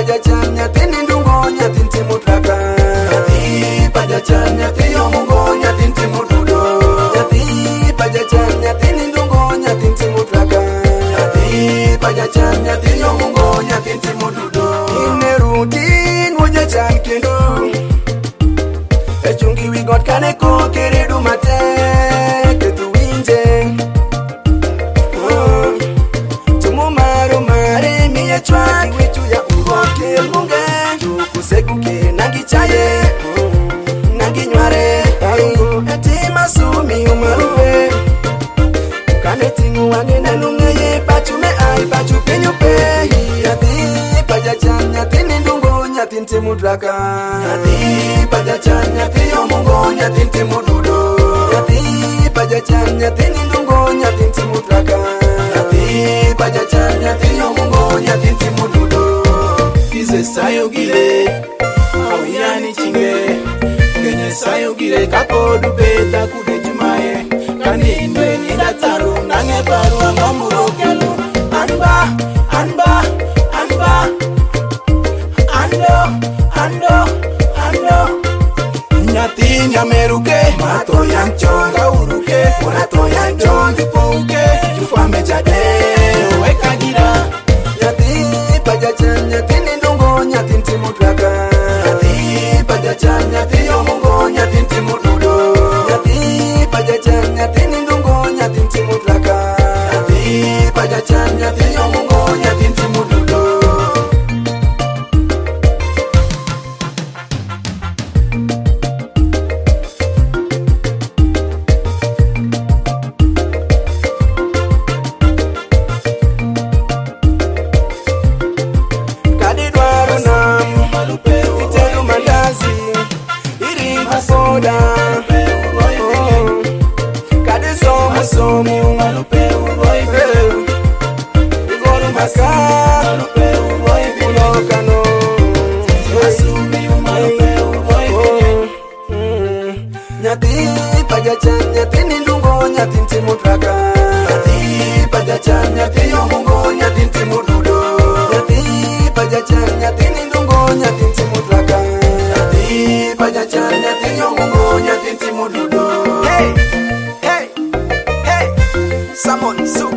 pajachan nyathini ndungo nyathini timo traka. Nyathi pajachan nyathi yomungo nyathini timo dudo. Nyathi pajachan nyathini ndungo nyathini timo traka. Nyathi pajachan nyathi yomungo nyathini timo dudo. Ine rutin wajachan kendo echungi wi got kane ko keredu mate ketu winje. Tumo maro mare miye chwaki wichu ya uroke munge. Kusegu ke nangi chaye nangi nyware. Eti masumi umaruwe kane tingu wange nanungeye pachu me ai pachu penyu pe. Nyathi pajachan nyathini ndungo nyathini timo traka. Nyathi pajachan nyathi yomungo nyathini timo dudo. Nyathi pajachan nyathini ndungo nyathini timo traka. Nyathi pajachan nyathi yomungo nyathini timo dudo. Kize sayo gile awiyani chinge kenye sayo gile kakodu beta kude jumaye kanindwe nidataru nange baru angomuro kelu. Anba anba anba ando nyathi nyameruke mato yanchonga uruke urato yanchongi pouke jufame jade weka gira. Nyathi pajachan nyathini ndungo nyathini timo traka. Nyathi pajachan nyathi yomungo nyathini timo dudo. Nyathi pajachan nyathini ndungo nyathini timo traka. Nyathi pajachan nyathi yomungo nyathini timo dudo. Nyathi pajachan nyathini ndungo nyathini timo traka. Nyathi pajachan nyathi yomungo nyathini timo dudo. Nyathi pajachan nyathini ndungo nyathini timo traka. Nyathi pajachan nyathi yomungo nyathini timo dudo. Hey, hey, hey, someone so